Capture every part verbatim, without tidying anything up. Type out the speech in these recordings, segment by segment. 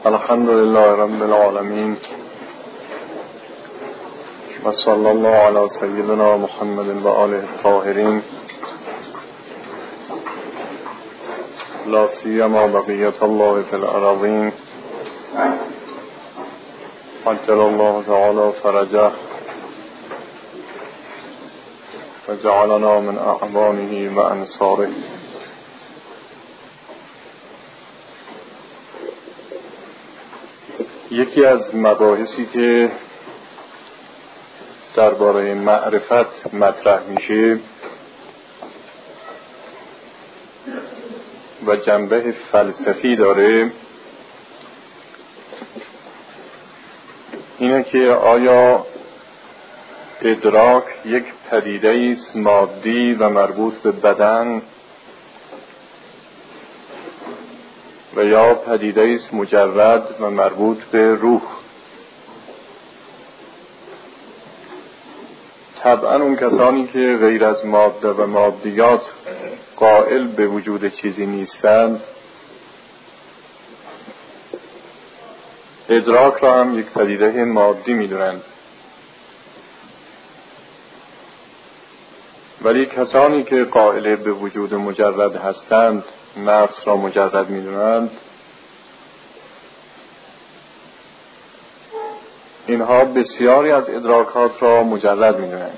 الحمد لله رب العالمين و صلی الله علی سیدنا محمد و آله الطاهرین لا سیما بقیت الله فی الارضین عجل الله تعالی فرجه و جعلنا من اعوانه و انصاره. یکی از مباحثی که درباره معرفت مطرح میشه و جنبه فلسفی داره اینه که آیا ادراک یک پدیده است مادی و مربوط به بدن و یا پدیده است مجرد و مربوط به روح؟ طبعا اون کسانی که غیر از ماده و مادیات قائل به وجود چیزی نیستند ادراک را هم یک پدیده مادی می‌دونند، ولی کسانی که قائل به وجود مجرد هستند نفس را مجرد می‌دونند، اینها بسیاری از ادراکات را مجرد می‌دونند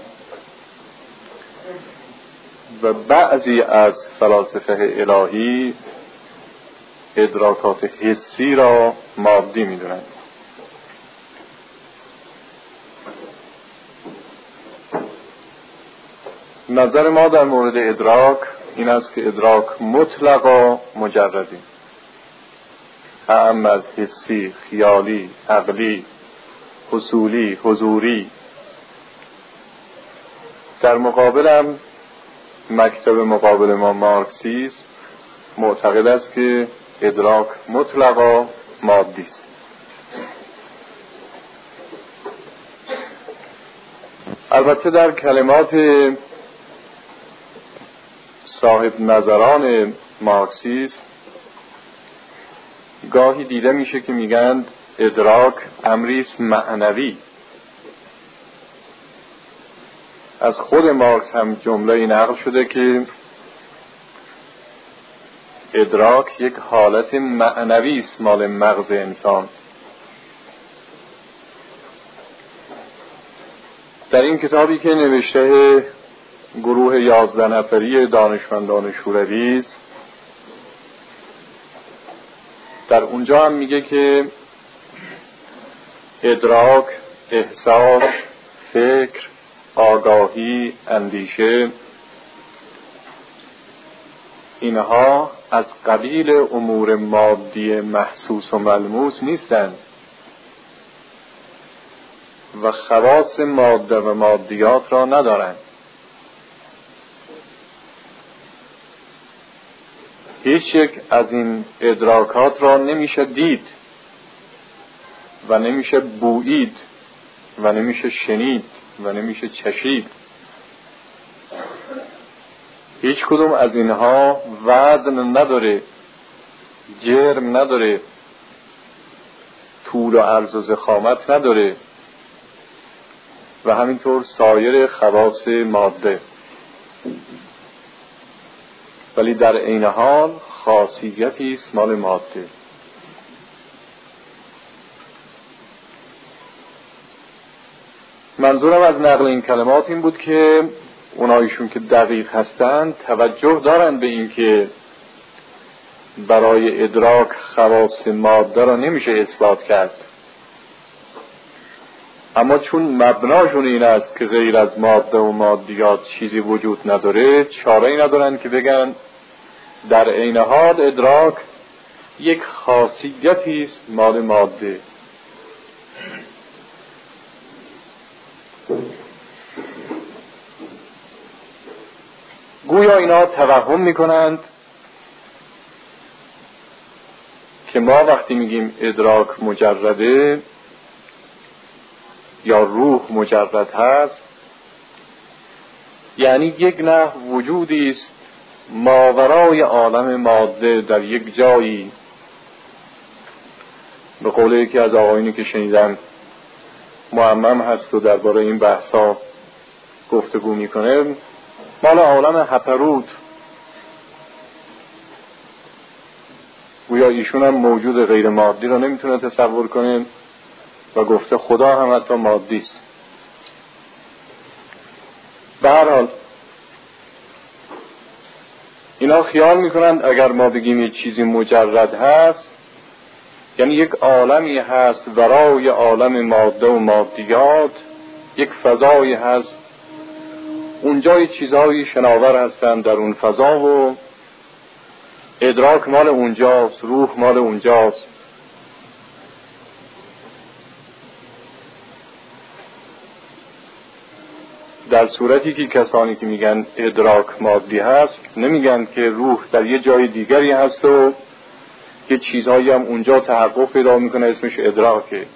و بعضی از فلاسفه الهی ادراکات حسی را مادی می‌دونند. نظر ما در مورد ادراک این است که ادراک مطلقا مجردی، اعم از حسی، خیالی، عقلی، حصولی، حضوری. در مقابل هم مکتب مقابل ما مارکسیسم معتقد است که ادراک مطلقا مادی است. البته در کلمات صاحب نظران مارکسیسم گاهی دیده میشه که میگن ادراک امری است معنوی. از خود مارکس هم جمله نقل شده که ادراک یک حالت معنوی است مال مغز انسان. در این کتابی که نوشته گروه یازده نفری دانشمندان شوروی است، در اونجا هم میگه که ادراک، احساس، فکر، آگاهی، اندیشه، اینها از قبیل امور مادی محسوس و ملموس نیستند و خواص ماده و مادیات را ندارند. هیچ یک از این ادراکات را نمیشه دید و نمیشه بویید و نمیشه شنید و نمیشه چشید. هیچ کدوم از اینها وزن نداره، جرم نداره، طول و عرض و ضخامت نداره و همینطور سایر خواص ماده، ولی در عین حال خاصیتی است مال ماده. منظورم از نقل این کلمات این بود که اونایشون که دقیق هستند توجه دارن به این که برای ادراک خواص ماده را نمیشه اثبات کرد، اما چون مبناشون این است که غیر از ماده و مادیات چیزی وجود نداره، چاره‌ای ندارن که بگن در عین حال ادراک یک خاصیتی است مال ماده. گویا اینا توهم میکنند که ما وقتی میگیم ادراک مجرده یا روح مجرد هست، یعنی یک نحو وجودی است ماورای عالم ماده در یک جایی به قول یکی از آقایونی که شنیدم معمم هست و درباره این بحثا گفتگو میکنه، مال عالم هپروت، گویا ایشون هم موجود غیر مادی رو نمیتونه تصور کنه و گفته خدا هم حتی مادی است. به هر حال اینا خیال میکنند اگر ما بگیم یک چیزی مجرد هست، یعنی یک عالمی هست ورای عالم ماده و مادیات، یک فضایی هست اونجا چیزایی شناور هستند در اون فضا و ادراک مال اونجاست، روح مال اونجاست. در صورتی که کسانی که میگن ادراک مادی هست نمیگن که روح در یه جای دیگری هست و یه چیزهایی هم اونجا تحقق پیدا میکنه اسمش ادراکه.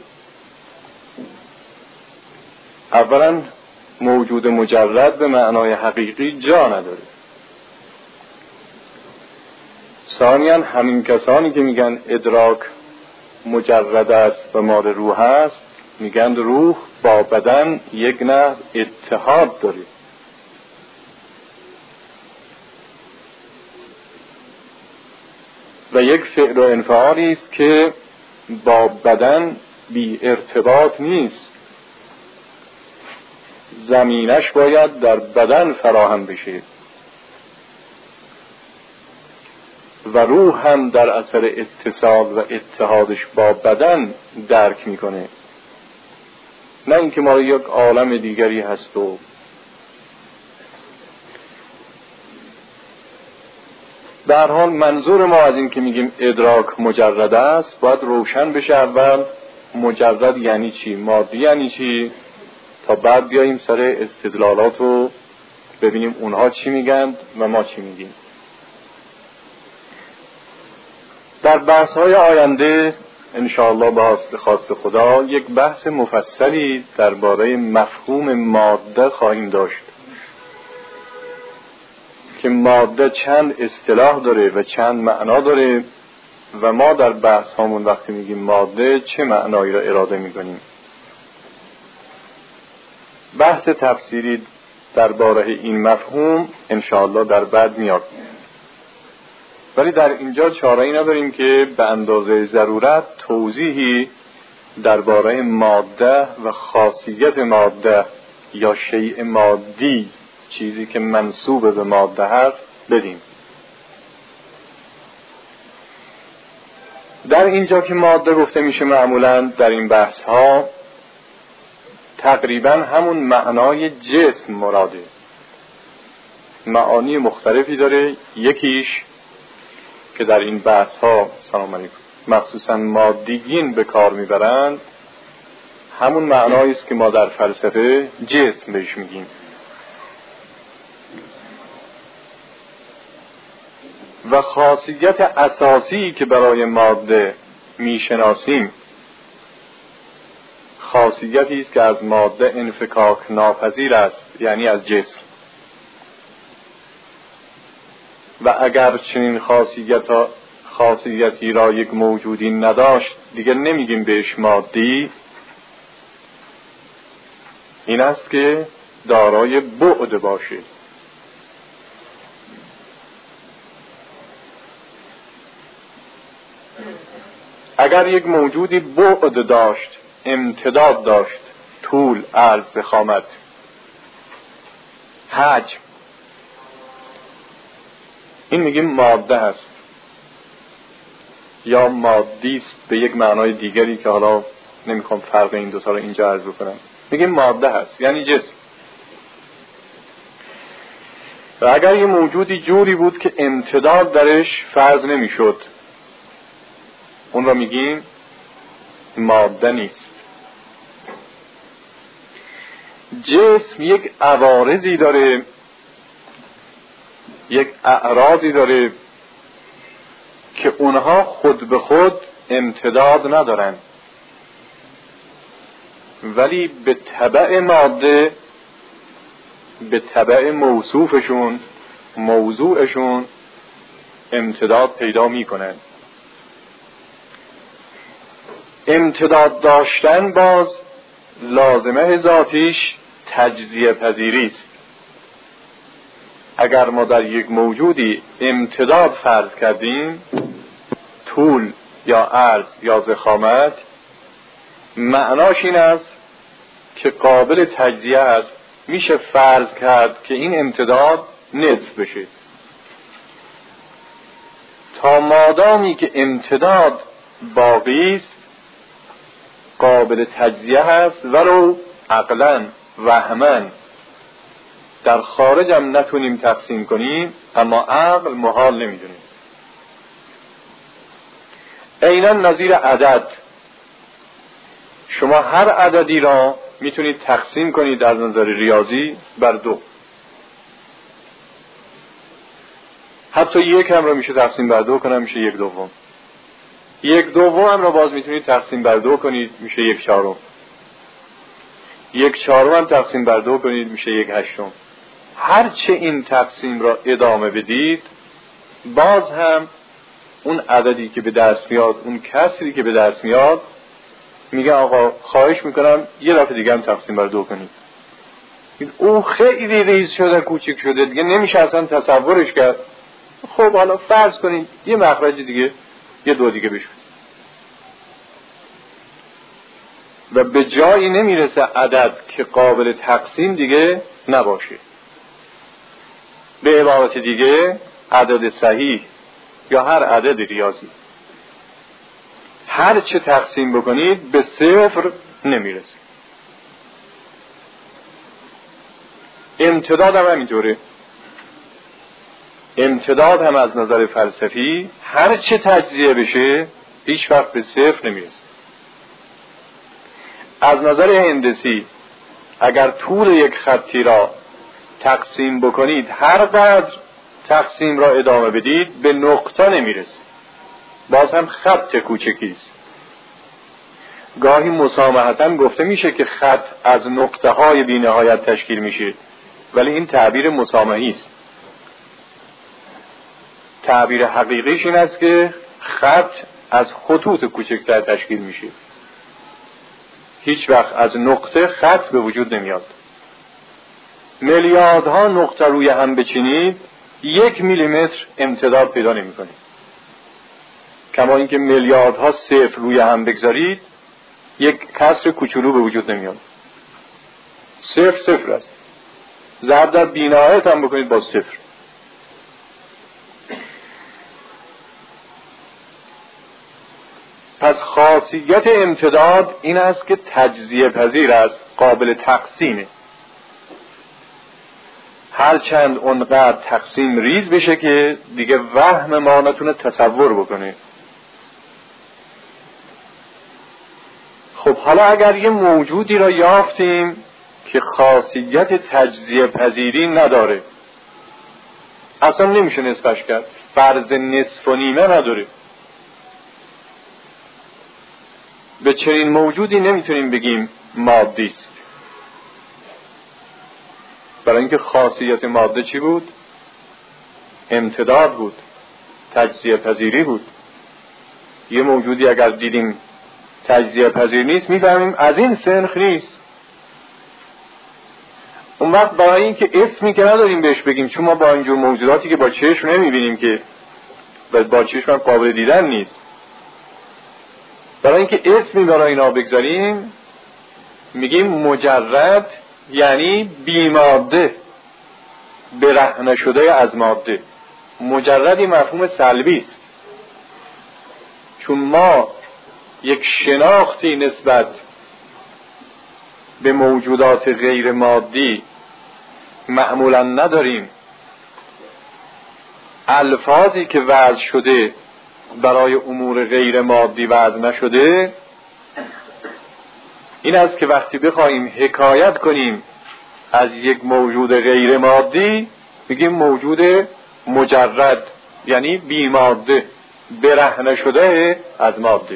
اولا موجود مجرد به معنای حقیقی جا نداره. ثانیاً همین کسانی که میگن ادراک مجرد است و مال روح است میگن روح با بدن یک نوع اتحاد داره. و یک فعل و انفعالی است که با بدن بی ارتباط نیست، زمینش باید در بدن فراهم بشه و روح هم در اثر اتصال و اتحادش با بدن درک میکنه، نه اینکه ما یک عالم دیگری هست. و به هر حال منظور ما از این که میگیم ادراک مجرد است باید روشن بشه اول مجرد یعنی چی، مادی یعنی چی، تا بعد بیاییم سر استدلالات رو ببینیم اونها چی میگن و ما چی میگیم. در بحث های آینده انشاءالله به خواست خدا یک بحث مفصلی درباره مفهوم ماده خواهیم داشت که ماده چند اصطلاح داره و چند معنا داره و ما در بحث هامون وقتی میگیم ماده چه معنایی را اراده میکنیم. بحث تفسیری درباره این مفهوم انشاءالله در بعد میاد، ولی در اینجا چاره‌ای نداریم که به اندازه ضرورت توضیحی درباره ماده و خاصیت ماده یا شیء مادی، چیزی که منسوب به ماده هست، بدیم. در اینجا که ماده گفته میشه معمولاً در این بحث ها تقریباً همون معنای جسم مراده. معانی مختلفی داره. یکیش که در این بحث ها سلام علیکم مخصوصاً مادیگین به کار میبرند همون معنایی است که ما در فلسفه جسم بهش میگیم. و خاصیت اساسی که برای ماده میشناسیم خاصیتی است که از ماده انفکاک ناپذیر است، یعنی از جسم. و اگر چنین خاصیت خاصیتی را یک موجودی نداشت دیگه نمیگیم بهش مادی، این است که دارای بعد باشه. اگر یک موجودی بعد داشت، امتداد داشت، طول، عرض، ضخامت، حجم، این میگیم ماده هست یا مادی است به یک معنای دیگری که حالا نمیخوام فرق این دو تا رو اینجا عرض کنم. میگیم ماده هست یعنی جسم. و اگر یه موجودی جوری بود که امتداد درش فرض نمیشد، اون رو میگیم ماده نیست. جسم یک عوارضی داره، یک اعراضی داره که اونها خود به خود امتداد ندارن، ولی به تبع ماده، به تبع موصوفشون، موضوعشون امتداد پیدا میکنن. امتداد داشتن باز لازمه ذاتیش تجزیه پذیری است. اگر ما در یک موجودی امتداد فرض کردیم، طول یا عرض یا ضخامت، معناش این است که قابل تجزیه است. میشه فرض کرد که این امتداد نصف بشه. تا مادامی که امتداد باقی است قابل تجزیه هست، ولو عقلاً وهماً در خارج هم نتونیم تقسیم کنیم، اما عقل محال نمیدونیم. عیناً نظیر عدد، شما هر عددی را میتونید تقسیم کنید از نظر ریاضی بر دو. حتی یک هم را میشه تقسیم بر دو کنم، میشه یک دوم. یک دوم هم را باز میتونید تقسیم بر دو کنید، میشه یک چهارم. یک چهارم هم تقسیم بر دو کنید، میشه یک هشتم. هرچه این تقسیم را ادامه بدید، باز هم اون عددی که به دست میاد، اون کسری که به دست میاد، میگه آقا خواهش میکنم یه دفعه دیگه هم تقسیم بر دو کنید. اون خیلی ریز شده، کوچک شده، دیگه نمیشه اصلا تصورش کرد. خب حالا فرض کنید یه مخرج دیگه، یه دو دیگه بشه و به جایی نمیرسه عدد که قابل تقسیم دیگه نباشه. به عبارت دیگه عدد صحیح یا هر عدد ریاضی هر چه تقسیم بکنید به صفر نمیرسه. امتداد هم همینطوره. امتداد هم از نظر فلسفی هر چه تجزیه بشه هیچ وقت به صفر نمیرسه. از نظر هندسی اگر طول یک خطی را تقسیم بکنید، هر قدر تقسیم را ادامه بدید به نقطه نمیرسه، باز هم خط کوچکی است. گاهی مسامحتاً گفته میشه که خط از نقطه های بی نهایت تشکیل میشه، ولی این تعبیر مسامحی است. تعبیر حقیقیش این است که خط از خطوط کوچکتر تشکیل میشه. هیچ وقت از نقطه خط به وجود نمیاد. میلیاردها نقطه روی هم بچینید، یک میلیمتر امتداد پیدا نمی کنید. کما اینکه میلیاردها صفر روی هم بگذارید، یک کسر کوچولو به وجود نمیاد. صفر صفر است. ضرب در بی‌نهایت هم بکنید با صفر. پس خاصیت امتداد این است که تجزیه پذیر است، قابل تقسیمه. هرچند اونقدر تقسیم ریز بشه که دیگه وهم ما نتونه تصور بکنه. خب حالا اگر یه موجودی را یافتیم که خاصیت تجزیه پذیری نداره، اصلا نمیشه نصفش کرد، فرض نصف و نیمه نداره، به چنین موجودی نمیتونیم بگیم مادی است. برای اینکه خاصیت ماده چی بود؟ امتداد بود، تجزیه پذیری بود. یه موجودی اگر دیدیم تجزیه پذیر نیست، میفهمیم از این سنخ نیست. اون وقت برای اینکه اسمی که نداریم بهش بگیم، چون ما با اینجور موجوداتی که با چشم نمیبینیم که با چشم هم قابل دیدن نیست، برای اینکه اسمی برای اینا بگذاریم میگیم مجرد، یعنی بی ماده، برهنه شده از ماده. مجردی مفهوم سلبی است، چون ما یک شناختی نسبت به موجودات غیر مادی معمولا نداریم. الفاظی که وضع شده برای امور غیر مادی وضع نشده، این است که وقتی بخوایم حکایت کنیم از یک موجود غیر مادی، میگیم موجود مجرد، یعنی بی ماده، برهنه شده از ماده.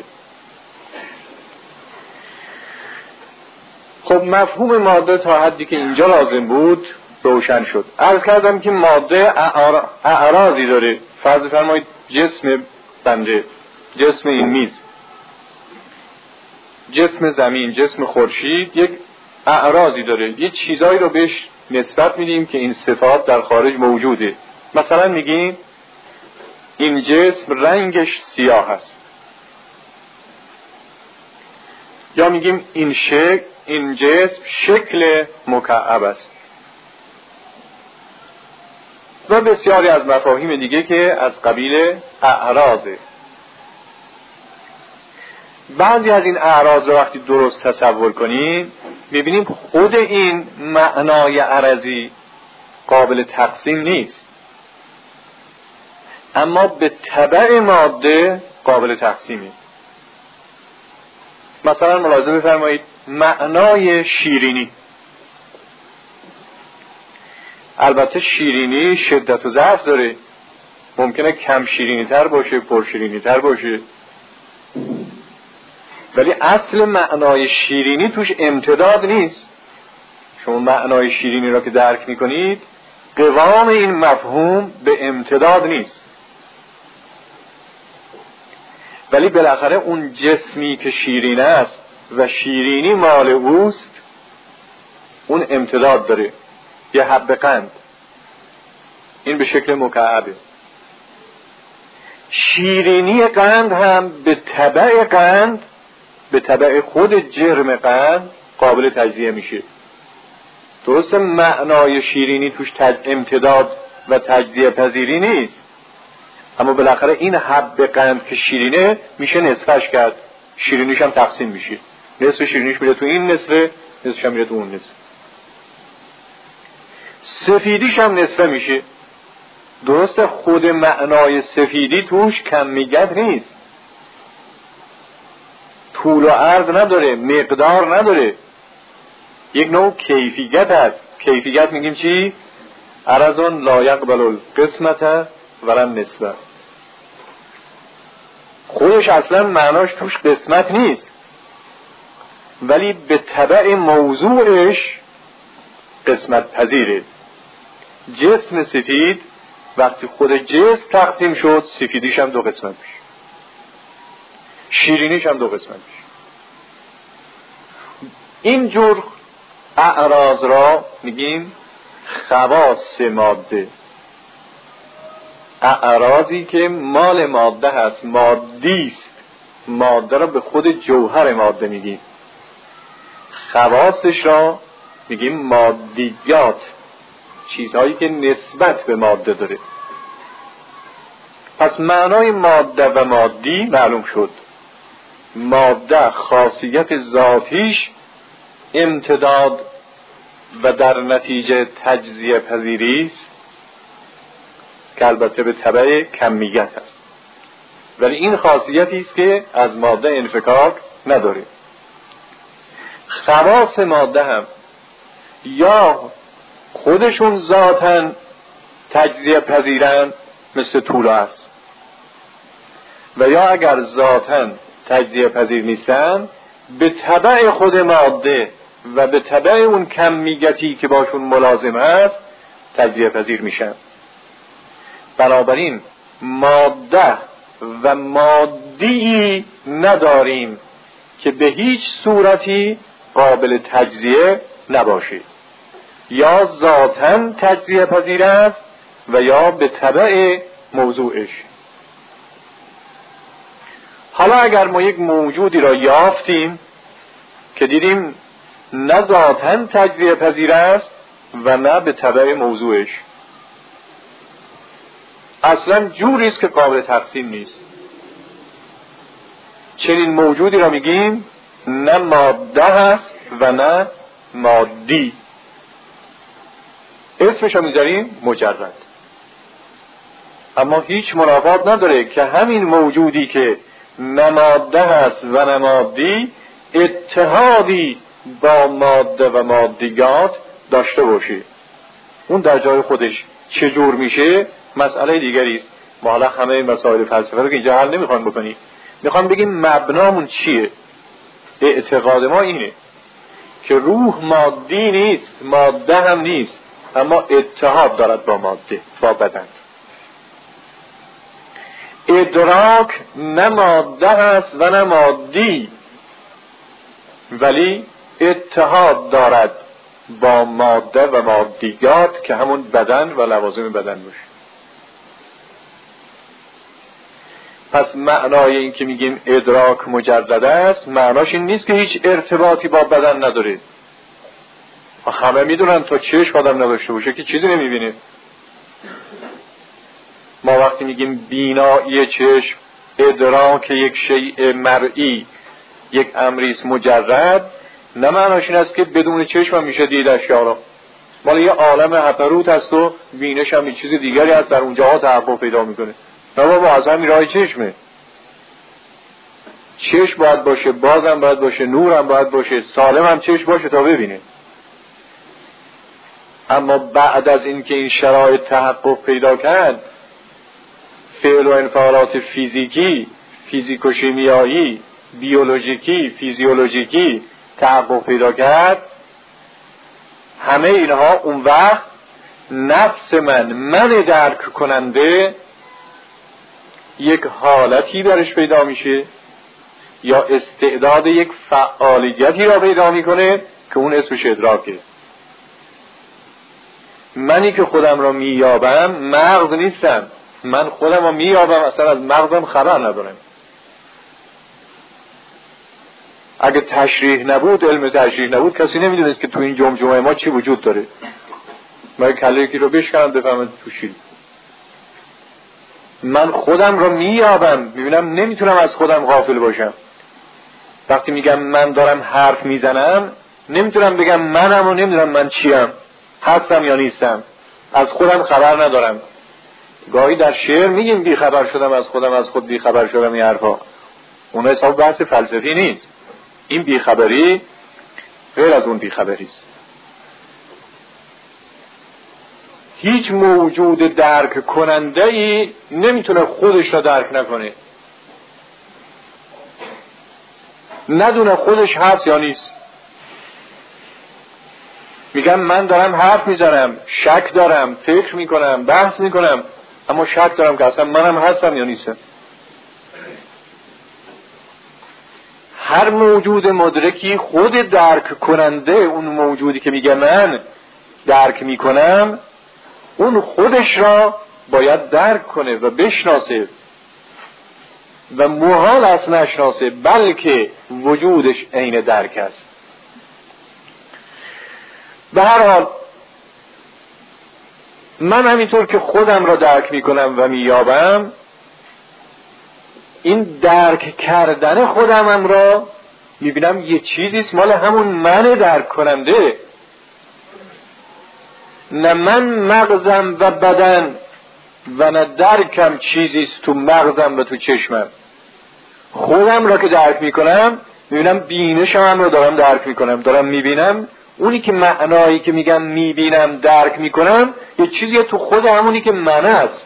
خب مفهوم ماده تا حدی که اینجا لازم بود روشن شد. عرض کردم که ماده اعراضی داره. فرض فرمایید جسم بنده، جسم این میز، جسم زمین، جسم خورشید یک اعراضی داره، یه چیزایی رو بهش نسبت میدیم که این صفات در خارج موجوده. مثلا میگیم این جسم رنگش سیاه است، یا میگیم این شکل این جسم شکل مکعب است، و بسیاری از مفاهیم دیگه که از قبیل اعراضه. بعضی از این اعراض رو وقتی درست تصور کنیم ببینیم خود این معنای عرضی قابل تقسیم نیست، اما به تبع ماده قابل تقسیمه. مثلا ملاحظه بفرمایید معنای شیرینی، البته شیرینی شدت و ضعف داره، ممکنه کم شیرینی تر باشه، پر شیرینی تر باشه، ولی اصل معنای شیرینی توش امتداد نیست. شما معنای شیرینی را که درک میکنید قوام این مفهوم به امتداد نیست، ولی بالاخره اون جسمی که شیرین است و شیرینی مال اوست اون امتداد داره، یه حب قند، این به شکل مکعبه. شیرینی قند هم به تبع قند، به تبع خود جرم قند قابل تجزیه میشه. درسته معنای شیرینی توش امتداد و تجزیه پذیری نیست، اما بالاخره این حب قند که شیرینه میشه نصفش کرد، شیرینیش هم تقسیم میشه، نصف شیرینیش میره تو این نصفه، نصفش هم میره تو اون نصف، سفیدیش هم نصفه میشه. درسته خود معنای سفیدی توش کمیت نیست، طول و عرض نداره، مقدار نداره، یک نوع کیفیت هست. کیفیت میگیم چی؟ عرضون لا یقبل القسمت ولا نسبه. خودش اصلا معناش توش قسمت نیست، ولی به تبع موضوعش قسمت پذیره. جسم سفید وقتی خود جسم تقسیم شد سفیدیش هم دو قسمت میشه، شیرینیش هم دو قسمت میشه. این جور اعراض را میگیم خواص ماده، اعراضی که مال ماده هست، مادیست، ماده را به خود جوهر ماده میگیم، خواصش را میگیم مادیات، چیزهایی که نسبت به ماده داره. پس معنای ماده و مادی معلوم شد. ماده خاصیت ذاتیش امتداد و در نتیجه تجزیه پذیری است که البته به تبع کمیت است، ولی این خاصیتی است که از ماده انفکاک نداره. خواص ماده هم یا خودشون ذاتاً تجزیه پذیرن مثل طول و عرض، و یا اگر ذاتاً تجزیه پذیر نیستن به تبع خود ماده و به تبع اون کمیتی که باشون ملازم هست تجزیه پذیر میشن. بنابراین ماده و مادی نداریم که به هیچ صورتی قابل تجزیه نباشه، یا ذاتاً تجزیه پذیر است و یا به تبع موضوعش. حالا اگر ما یک موجودی را یافتیم که دیدیم نه ذاتاً تجزیه پذیر است و نه به تبع موضوعش، اصلا جوری است که قابل تقسیم نیست، چنین موجودی را میگیم نه ماده هست و نه مادی. اسمش رو میذاریم مجرد، اما هیچ منافات نداره که همین موجودی که نه ماده هست و نه مادی اتحادی با ماده و مادیات داشته باشه. اون در جای خودش چجور میشه مسئله دیگری است. ما حالا همه مسائل فلسفه رو که اینجا حل نمیخوام بکنیم، میخوام بگیم مبنامون چیه. اعتقاد ما اینه که روح مادی نیست، ماده هم نیست، اما اتحاد دارد با ماده، با بدن. ادراک نه ماده هست و نه مادی، ولی اتحاد دارد با ماده و مادیات که همون بدن و لوازم بدن باشه. پس معنای این که میگیم ادراک مجرد است معناش این نیست که هیچ ارتباطی با بدن نداره. همه میدونن تا چشم آدم نداشته باشه که چیزی نمیبینه. ما وقتی میگیم بینایی چشم، ادراک یک شیء مرئی، یک امریست مجرد، نه معناش این است که بدون چشم هم میشه دید اشیا را. مال یه عالم هپروت هست و بینش هم یه چیز دیگری هست در اونجاها تحقق پیدا میکنه. نه بابا از همین راه چشمه. چشم باید باشه، بازم باید باشه، نور هم باید باشه، سالم هم چشم باشه تا ببینه. اما بعد از اینکه این شرایط تحقق پیدا کرد، فعل و انفعالات فیزیکی، فیزیک و شیمیایی، بیولوژیکی، فیزیولوژیکی تحقق پیدا کرد، همه اینها اون وقت نفس من، من درک کننده یک حالتی برش پیدا میشه یا استعداد یک فعالیتی را پیدا میکنه که اون اسمش ادراکه. منی که خودم را مییابم مغز نیستم، من خودم را مییابم، اصلا از مغزم خبر ندارم. اگه تشریح نبود، علم تشریح نبود، کسی نمیدونست که تو این جمجمه ما چی وجود داره. من کله یکی رو بشکنم بفهمم تو چی. من خودم را مییابم، میبینم نمیتونم از خودم غافل باشم. وقتی میگم من دارم حرف میزنم، نمیتونم بگم منم و نمیدونم من چیم، هستم یا نیستم، از خودم خبر ندارم. گاهی در شعر میگیم بی خبر شدم از خودم، از خود بی خبر شدم. این حرفا اون حساب بحث فلسفی نیست. این بیخبری غیر از اون بیخبری است. هیچ موجود درک کننده ای نمیتونه خودش را درک نکنه، ندونه خودش هست یا نیست. میگم من دارم حرف میزنم، شک دارم، فکر میکنم، بحث میکنم، اما شک دارم که اصلا منم هستم یا نیستم. هر موجود مدرکی خود درک کننده، اون موجودی که میگه من درک میکنم، اون خودش را باید درک کنه و بشناسه و محال است نشناسه، بلکه وجودش عین درک است. به هر حال من همینطور که خودم را درک میکنم و مییابم، این درک کردن خودمم را میبینم یه چیزیست مال همون من درک کننده. نه من مغزم و بدن و نه درکم چیزیست تو مغزم و تو چشمم. خودم را که درک میکنم میبینم بینشم هم را دارم درک میکنم، دارم میبینم. اونی که معنایی که میگم میبینم درک میکنم یه چیزیه تو خود همونی که من است.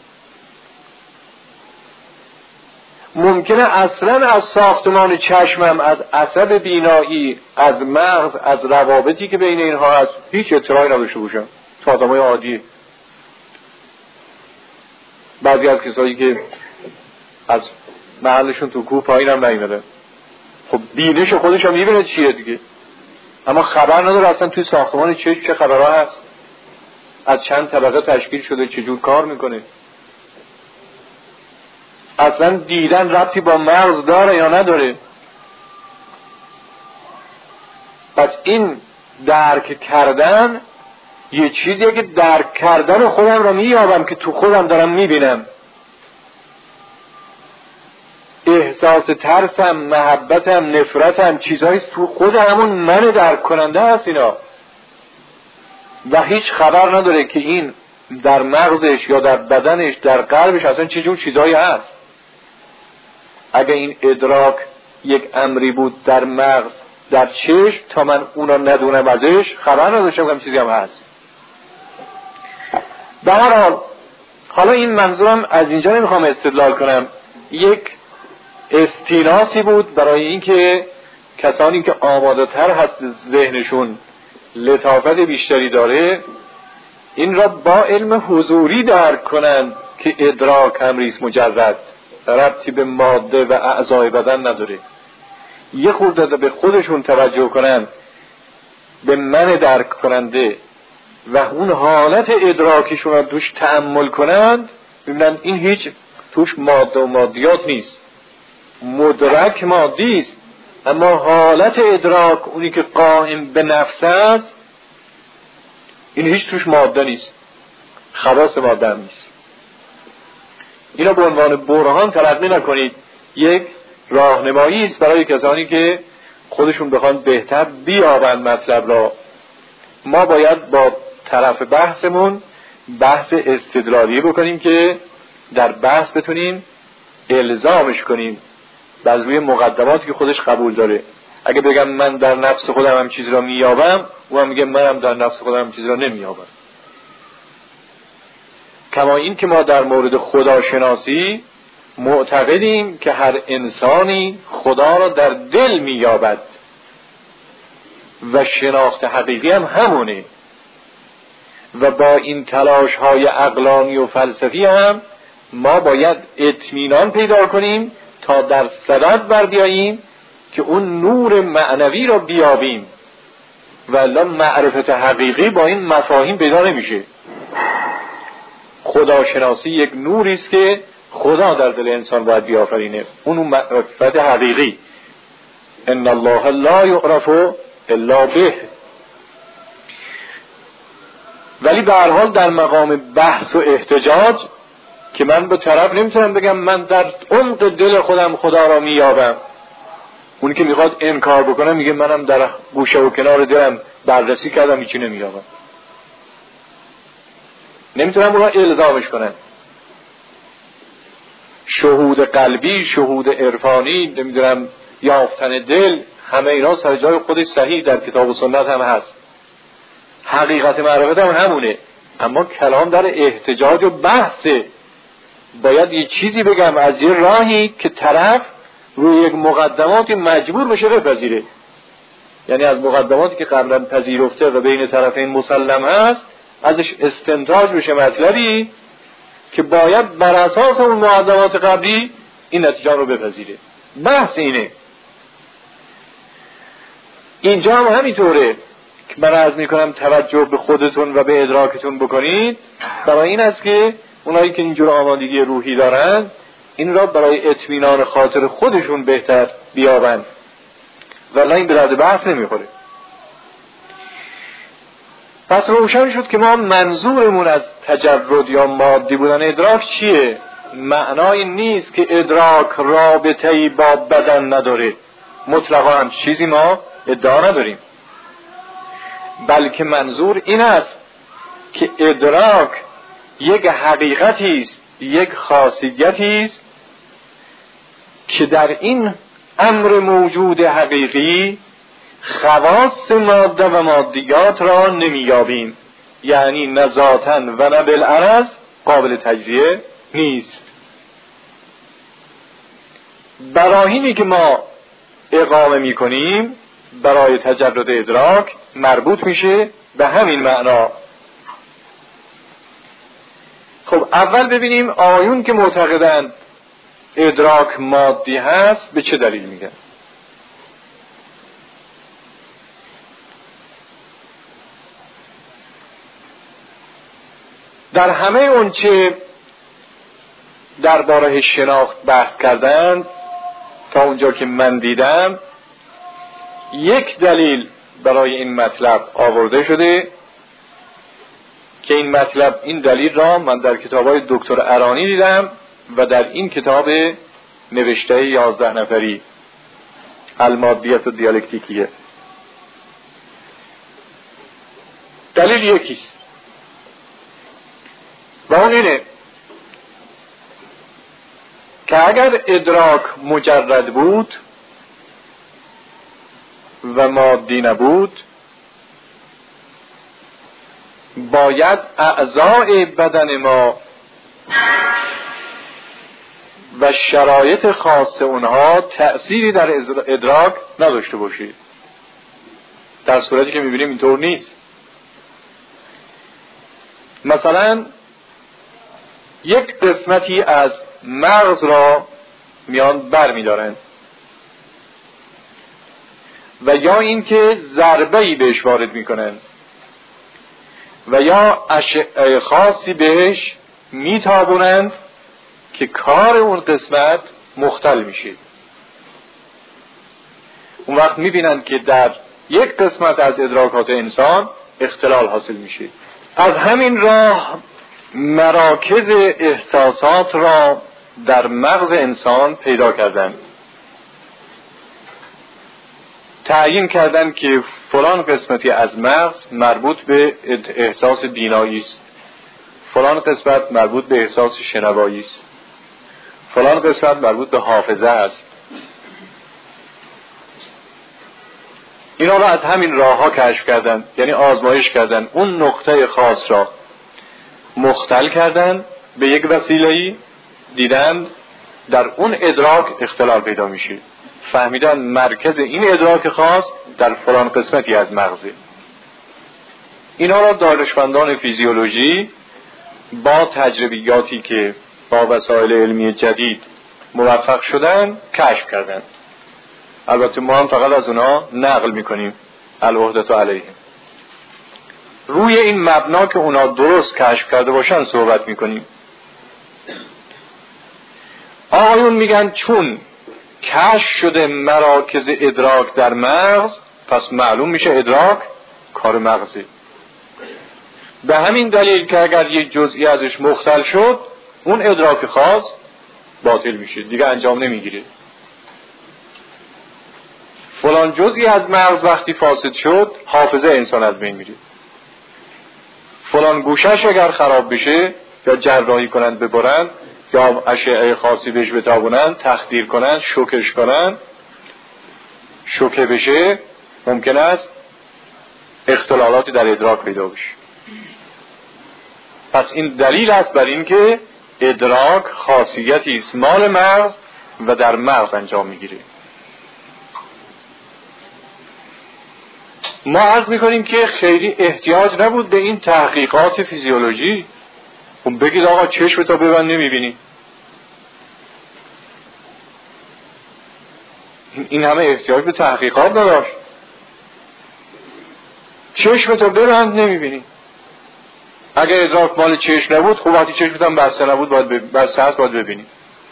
ممکنه اصلا از ساختمان چشمم، از عصب بینایی، از مغز، از روابطی که بین اینها هست هیچ اطلاعی نداشته باشم. تو آدمای عادی، بعضی از کسایی که از محلشون تو کوه پایین هم نیومده، خب بینش خودش هم میبینه چیه دیگه، اما خبر نداره اصلا توی ساختمان چشم چه خبرها هست، از چند طبقه تشکیل شده، چجور کار میکنه. اصلا دیدن ربطی با مغز داره یا نداره. پس این درک کردن یه چیزیه که درک کردن خودم رو مییابم که تو خودم دارم میبینم. احساس ترسم، محبتم، نفرتم چیزهایی تو خود همون من درک کننده هست اینا، و هیچ خبر نداره که این در مغزش یا در بدنش، در قلبش اصلا چه جور چیزهایی هست. اگه این ادراک یک امری بود در مغز، در چشم، تا من اونا ندونم ازش، خبر نداشتم که هم چیزی هم هست. به هر حال حالا این منظورم از اینجا نمیخوام استدلال کنم، یک استیناسی بود برای اینکه کسانی که آماده تر هست ذهنشون لطافت بیشتری داره، این را با علم حضوری درک کنند که ادراک امریست مجرد، ربطی به ماده و اعضای بدن نداره. یه خورده به خودشون توجه کنن، به من درک کننده و اون حالت ادراکیشون رو توش تأمل کنند، ببینن این هیچ توش ماده و مادیات نیست، مدرک مادی است، اما حالت ادراک اونی که قائم به نفس است این هیچ توش ماده نیست، خواص ماده هم نیست. اینا به عنوان برهان تلقی نکنید، یک راهنمایی است برای کسانی که خودشون بخوان بهتر بیابند مطلب را. ما باید با طرف بحثمون بحث استدلالی بکنیم که در بحث بتونیم الزامش کنیم بر روی مقدماتی که خودش قبول داره. اگه بگم من در نفس خودم هم چیز را میابم، او هم میگه منم در نفس خودم هم چیز را نمیابم. کما این که ما در مورد خداشناسی معتقدیم که هر انسانی خدا را در دل میابد و شناخت حقیقی هم همونه و با این تلاش های عقلانی و فلسفی هم ما باید اطمینان پیدا کنیم تا در صدد بر بیاییم که اون نور معنوی را بیابیم، ولی معرفت حقیقی با این مفاهیم پیدا نمیشه. خداشناسی یک نوری است که خدا در دل انسان باید بیافرینه، اون معرفت حقیقی. ان الله لا یعرف الا به. ولی به هر حال در مقام بحث و احتجاج که من به طرف نمیتونم بگم من در عمق دل خودم خدا را میابم، اون که میخواد انکار بکنه میگه منم در گوشه و کنار دلم بررسی کردم هیچی نمیابم. نمیتونم اونها الزامش کنم. شهود قلبی، شهود عرفانی، نمیدونم یافتن دل، همه اینا سر جای خودش صحیح در کتاب و سنت هم هست. حقیقت معرفت هم همونه، اما کلام در احتجاج و بحثه. باید یه چیزی بگم از یه راهی که طرف روی یک مقدماتی مجبور بشه بپذیره، یعنی از مقدماتی که قبلا پذیرفته و بین طرفین مسلم هست ازش استنتاج بشه مطلبی که باید بر اساس اون مقدمات قبلی این نتیجه رو بپذیره. بحث اینه. اینجا هم همینطوره که من عرض میکنم توجه به خودتون و به ادراکتون بکنید، برای این است که اونایی که اینجور آمادگی روحی دارن این را برای اطمینان خاطر خودشون بهتر بیابند، ولی این به درد بحث نمیخوره. پس روشن شد که ما منظورمون از تجرد یا مادی بودن ادراک چیه؟ معنای نیست که ادراک رابطه‌ای با بدن نداره، مطلقا هم چیزی ما ادعا نداریم، بلکه منظور این است که ادراک یک حقیقتی است، یک خاصیتی است که در این امر موجود حقیقی خواص ماده و مادیات را نمیابیم، یعنی نه ذاتاً و نه بالعرض قابل تجزیه نیست. براهینی که ما اقامه می کنیم برای تجرد ادراک مربوط میشه به همین معنا. خب اول ببینیم آیون که معتقدند ادراک مادی هست به چه دلیل میگن. در همه اون چه درباره شناخت بحث کردند تا اونجا که من دیدم یک دلیل برای این مطلب آورده شده که این مطلب، این دلیل را من در کتاب‌های دکتر ارانی دیدم و در این کتاب نوشته یازده نفری المادیت و دیالکتیکیه. دلیل یکیست و اون اینه که اگر ادراک مجرد بود و مادی نبود باید اعضای بدن ما و شرایط خاص اونها تأثیری در ادراک نداشته باشید، در صورتی که میبینیم اینطور نیست. مثلا یک قسمتی از مغز را میان بر میدارن، و یا اینکه ضربه‌ای بهش وارد میکنن و یا اشعه خاصی بهش میتابونند که کار اون قسمت مختل میشه. اون وقت میبینند که در یک قسمت از ادراکات انسان اختلال حاصل میشه. از همین راه مراکز احساسات را در مغز انسان پیدا کردند، تعیین کردند که فلان قسمتی از مغز مربوط به احساس بینایی است، فلان قسمت مربوط به احساس شنوایی است، فلان قسمت مربوط به حافظه است. اینا را از همین راه ها کشف کردن، یعنی آزمایش کردن، اون نقطه خاص را مختل کردن به یک وسیله‌ای، دیدن در اون ادراک اختلال پیدا میشه، فهمیدن مرکز این ادراک خاص در فلان قسمتی از مغزه. اینا را دانشمندان فیزیولوژی با تجربیاتی که با وسایل علمی جدید موفق شدن کشف کردن. البته ما هم فقط از اونا نقل میکنیم، الوحدت علیهم. روی این مبنا که اونا درست کشف کرده باشن صحبت میکنیم. آقایون میگن چون کشف شده مراکز ادراک در مغز، پس معلوم میشه ادراک کار مغزه. به همین دلیل که اگر یک جزئی ازش مختل شد، اون ادراک خاص باطل میشه، دیگه انجام نمیگیره. فلان جزئی از مغز وقتی فاسد شد، حافظه انسان از بین میره. فلان گوشش اگر خراب بشه، یا جراحی کنند ببرند، یا اشعه خاصی بهش بتابونند، تخدیر کنند، شوکش کنند، شوکه بشه، ممکن است اختلالاتی در ادراک پیدا بشه. پس این دلیل است بر این که ادراک خاصیتی است مال مغز و در مغز انجام میگیره. ما عرض میکنیم که خیلی احتیاج نبود به این تحقیقات فیزیولوژی. خب بگید آقا چشم تا ببند نمیبینی، این همه احتیاج به تحقیقات نداشت. چشم تا ببند نمیبینی. اگر ادراک مال چشم نبود، خب وقتی چشمت هم بسته نبود، باید بسته هست باید ببینی.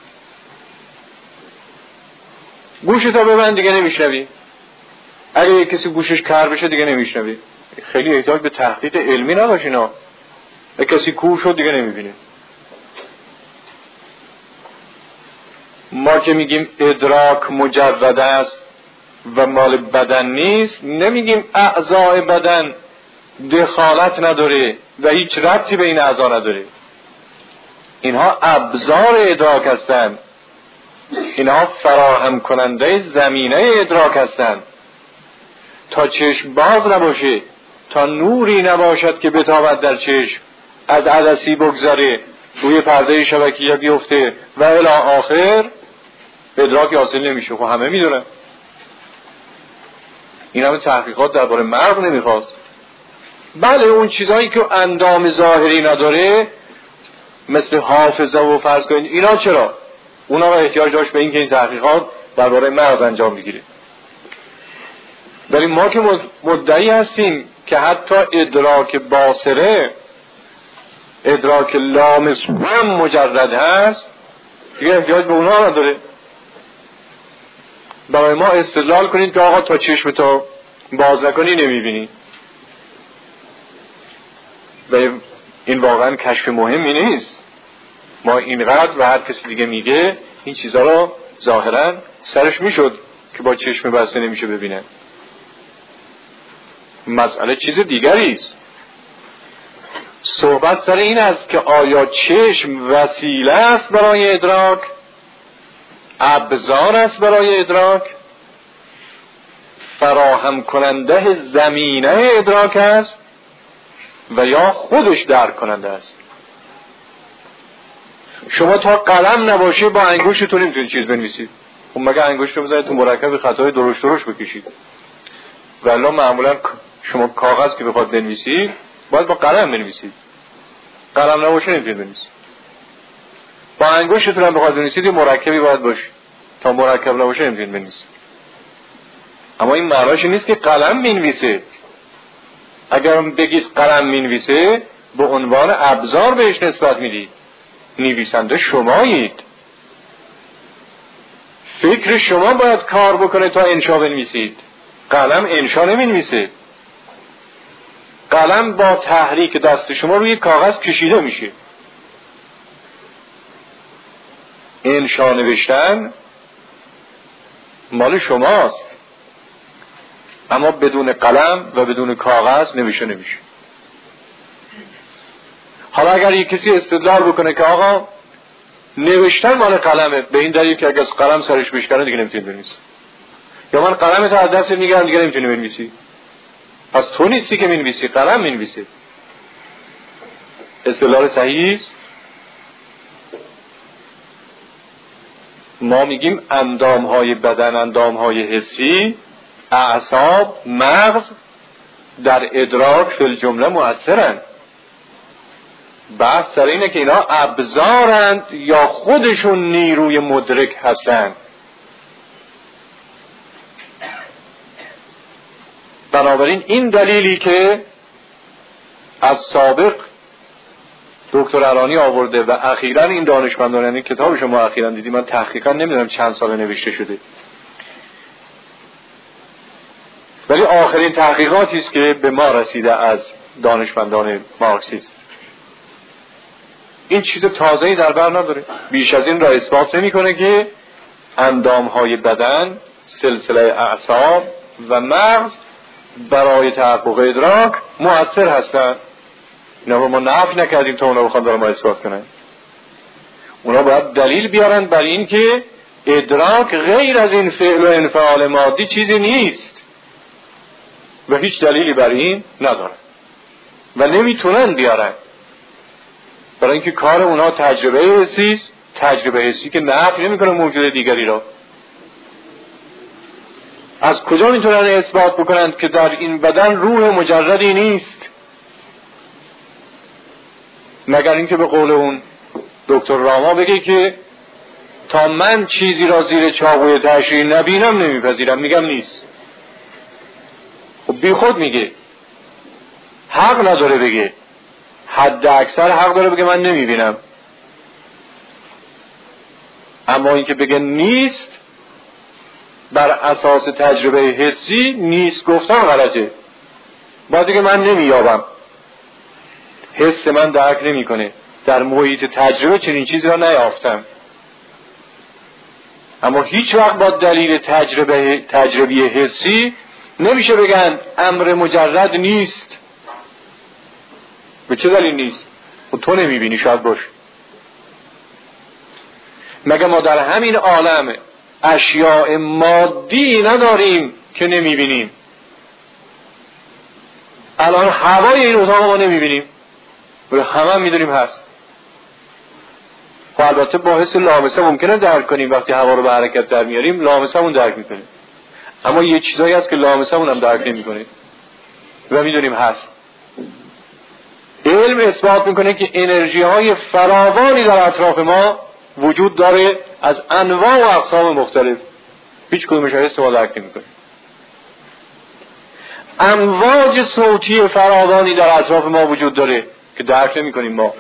گوشت تا ببند دیگه نمیشنوی. اگر یک کسی گوشش کر بشه دیگه نمیشنوی. خیلی احتیاج به تحقیق علمی نداشت اینا. یک کسی کور شد دیگه نمیبینه. ما که میگیم ادراک مجرد است و مال بدن نیست، نمیگیم اعضای بدن دخالت نداره و هیچ ربطی به این اعضا نداره. اینها ابزار ادراک هستند، اینها فراهم کننده زمینه ادراک هستند. تا چشم باز نباشه، تا نوری نباشد که بتابد در چشم، از عدسی بگذره، روی پرده شبکیه بیفته و الی آخر، ادراک حاصل نمیشه. خب همه میدونن. این همه تحقیقات درباره مغز نمیخواست. بله اون چیزهایی که اندام ظاهری نداره، مثل حافظه و فرض کنید، اینا چرا؟ اونا با احتیاج داشت به این که این تحقیقات درباره مغز انجام بگیره. ولی ما که مدعی هستیم که حتی ادراک باصره، ادراک لامس هم مجرد هست، دیگه احتیاج به اونا نداره. برای ما استدلال کنید که آقا تا چشم تا باز نکنی نمیبینی. و این واقعا کشف مهمی نیست. ما اینقدر و هر کسی دیگه میگه این چیزها رو ظاهرا سرش میشد که با چشم بسته نمیشه ببینه. مسئله چیز دیگری است. صحبت سر این است که آیا چشم وسیله است برای ادراک، ابزار است برای ادراک، فراهم کننده زمینه ادراک است و یا خودش درک کننده است. شما تا قلم نباشه با انگشتتون نمیتونید چیز بنویسید. خب مگه انگشت رو بزنید تو مرکب خطای درشت درشت بکشید؟ ولی معمولا شما کاغذ که بخواد بنویسید باید با قلم بنویسید. قلم نباشه نمیتونید بنویسید. با انگشتتون هم بخواد بنویسید یه مرکبی باید باشه. تا مرکب نباشه نمیتونید بنویسید. اما این معناش نیست که قلم مینویسه. اگر بگید قلم مینویسه به عنوان ابزار بهش نسبت میدید. نویسنده شمایید، فکر شما باید کار بکنه تا انشا بنویسید. قلم انشا نمینویسه. قلم با تحریک دست شما روی کاغذ کشیده میشه. انشا نوشتن مال شماست، اما بدون قلم و بدون کاغذ نوشته نمیشه. حالا اگر یک کسی استدلال بکنه که آقا نوشتن مال قلمه، به این دلیل که اگر از قلم سرش بشکنه دیگه نمیتونی بنویسی، یا من قلمت از دست میگیرم دیگه نمیتونی بنویسی، پس تو نیستی که مینویسی، قلم مینویسه. استدلال صحیح است. ما میگیم اندامهای بدن، اندامهای حسی، اعصاب، مغز در ادراک فی الجمله مؤثرن. بحث سر اینه که اینا ابزارند یا خودشون نیروی مدرک هستند. بنابراین این دلیلی که از سابق دکتر ارانی آورده و اخیراً این دانشمندان، یعنی کتابش ما اخیراً دیدیم، من تحقیقاً نمیدونم چند سال نوشته شده، ولی آخرین تحقیقاتی است که به ما رسیده از دانشمندان مارکسیسم. این چیز تازه‌ای در بر نداره، بیش از این را اثبات نمی‌کنه که اندام‌های بدن، سلسله اعصاب و مغز برای تحقق ادراک مؤثر هستند. اینا رو ما نفی نکردیم تا اونا بخوان برای ما اثبات کنن. اونا باید دلیل بیارن بر این که ادراک غیر از این فعل و انفعال مادی چیزی نیست و هیچ دلیلی بر این ندارن و نمیتونن بیارن، برای اینکه کار اونا تجربه حسی است، تجربه حسی که نفی نمیکنه موجود دیگری را. از کجا میتونن اثبات بکنند که در این بدن روح مجردی نیست؟ مگر اینکه به قول اون دکتر راما بگه که تا من چیزی را زیر چاقوی تشریح نبینم نمیپذیرم، میگم نیست. خب بی خود میگه، حق نداره بگه، حد اکثر حق داره بگه من نمیبینم. اما اینکه بگه نیست بر اساس تجربه حسی، نیست گفتن غلطه. باید بگه من نمییابم، حس من درک نمیکنه، در محیط تجربه چنین چیزی را نیافتم. اما هیچ وقت با دلیل تجربه تجربی حسی نمیشه بگن امر مجرد نیست. به چه دلیل نیست؟ و تو نمیبینی، شاید باشه. مگه ما در همین عالم اشیاء مادی نداریم که نمیبینیم؟ الان هوای این اتاق ما نمیبینیم و همه هم میدونیم هست. خب البته با حس لامسه ممکنه درک کنیم، وقتی هوا رو به حرکت در میاریم لامسه همون درک میکنیم، اما یه چیزایی هست که لامسه همون هم درک نمیکنیم و میدونیم هست. علم اثبات میکنه که انرژی های فراوانی در اطراف ما وجود داره از انواع و اقسام مختلف، هیچ کدومش حس ما درک نمیکنیم. امواج صوتی فراوانی در اطراف ما وجود داره که درک نمیکنیم ما،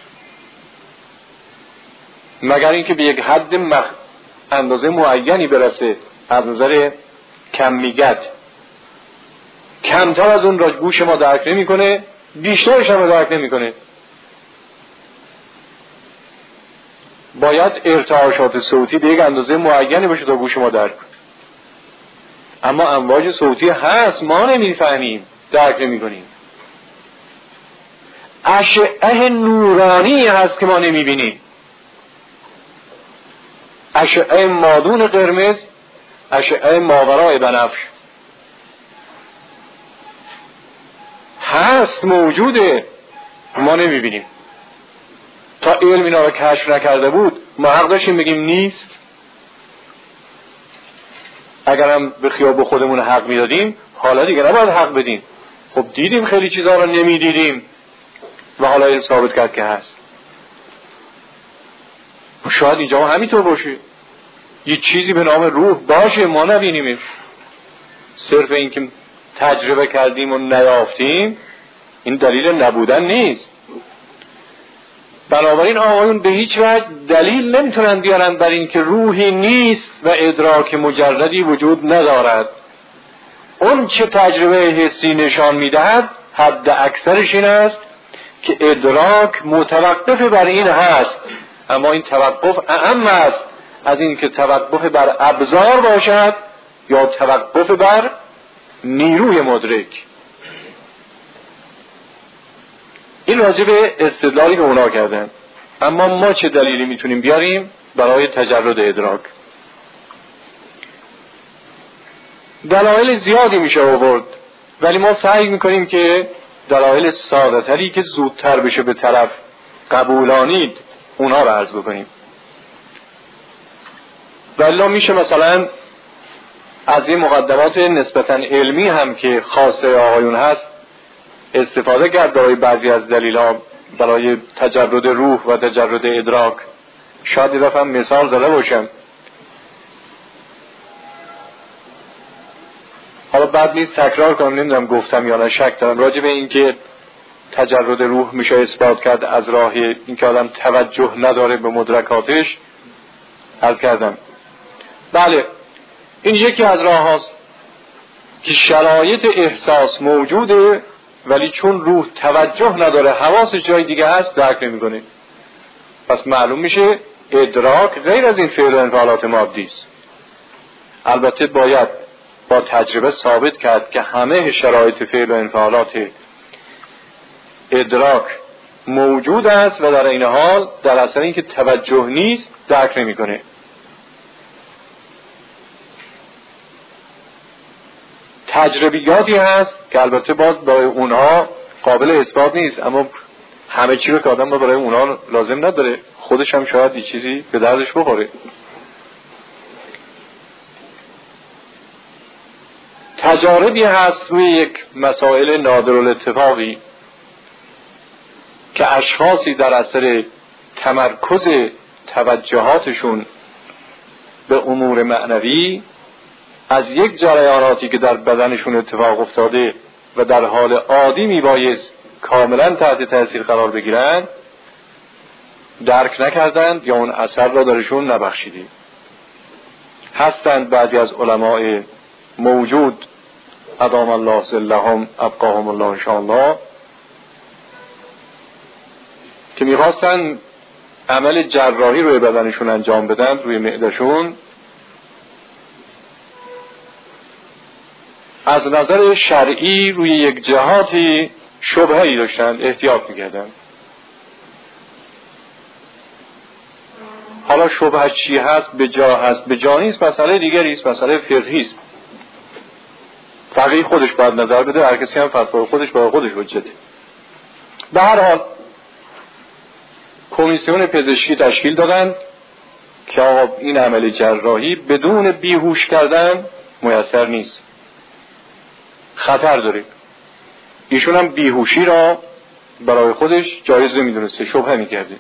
مگر اینکه به یک حد مخ... اندازه معینی برسه از نظر کمیت. کمتر از اون را گوش ما درک نمیکنه، بیشترش هم درک نمیکنه. باید ارتعاشات صوتی به یک اندازه معینی باشه تا گوش ما درک کنه. اما امواج صوتی هست، ما نمیفهمیم، درک نمیکنیم. اشعه نورانی هست که ما نمیبینیم. اشعه مادون قرمز، اشعه ماورای بنفش هست، موجوده، ما نمیبینیم. تا علم اینا رو کشف نکرده بود ما حق داشتیم بگیم نیست؟ اگرم به خیاب خودمون حق میدادیم حالا دیگه نباید حق بدیم. خب دیدیم خیلی چیزها رو نمیدیدیم و حالا علم ثابت کرد که هست. شاید اینجا همینطور باشه، یه چیزی به نام روح باشه ما نبینیمش. صرف این که تجربه کردیم و نیافتیم این دلیل نبودن نیست. بنابراین آقایون به هیچ وجه دلیل نمیتونن بیارن بر این که روحی نیست و ادراک مجردی وجود ندارد. اون چه تجربه حسی نشان میدهد حد اکثرش این است که ادراک متوقف بر این هست، اما این توقف اهم است از این که توقف بر ابزار باشد یا توقف بر نیروی مدرک. این راجع به استدلالی که اونا کردن. اما ما چه دلیلی میتونیم بیاریم برای تجرد ادراک؟ دلایل زیادی میشه آورد، ولی ما سعی میکنیم که دلایل ساده تری که زودتر بشه به طرف قبولانید اونها رو عرض بکنیم. ولی میشه مثلا از این مقدمات نسبتا علمی هم که خاصه آقایون هست استفاده کرد برای بعضی از دلیل‌ها برای تجرد روح و تجرد ادراک. شاید یه دفعه مثال زده باشم، حالا بعد نیست تکرار کنم، نمیدونم گفتم یا نه، شک دارم راجع به این که تجرد روح میشه اثبات کرد از راه این که آدم توجه نداره به مدرکاتش. عرض کردم بله این یکی از راه هاست که شرایط احساس موجوده ولی چون روح توجه نداره حواسش جای دیگه هست درک نمیکنه. پس معلوم میشه ادراک غیر از این فعل و انفعالات مادی است. البته باید با تجربه ثابت کرد که همه شرایط فعل و انفعالات ادراک موجود است و در این حال در اثر اینکه توجه نیست درک نمیکنه. تجربیاتی هست که البته باز برای اونها قابل اثبات نیست، اما همه چی رو که آدم برای اونها لازم نداره، خودش هم شاید یه چیزی به دردش بخوره. تجاربی هست روی یک مسائل نادرالاتفاقی که اشخاصی در اثر تمرکز توجهاتشون به امور معنوی از یک جریاناتی که در بدنشون اتفاق افتاده و در حال عادی میبایست کاملا تحت تاثیر قرار بگیرن درک نکردند یا اون اثر را درشون نبخشیده. هستند بعضی از علماء موجود ادام الله ظلهم ابقاهم الله انشاءالله که میخواستن عمل جراحی روی بدنشون انجام بدن، روی معدهشون، از نظر شرعی روی یک جهاتی شبهه‌ای داشتن، احتیاط میکردن. حالا شبهه چی هست، به جا هست به جا نیست، مسئله دیگری است، مسئله فقهی است. فقیه خودش باید نظر بده، هر کسی هم فتوای خودش برای خودش حجته. به هر حال کمیسیون پزشکی تشکیل دادند که آقا این عمل جراحی بدون بیهوش کردن میسر نیست، خطر داره. ایشون هم بیهوشی را برای خودش جایز نمیدونسته، شبهه میکرده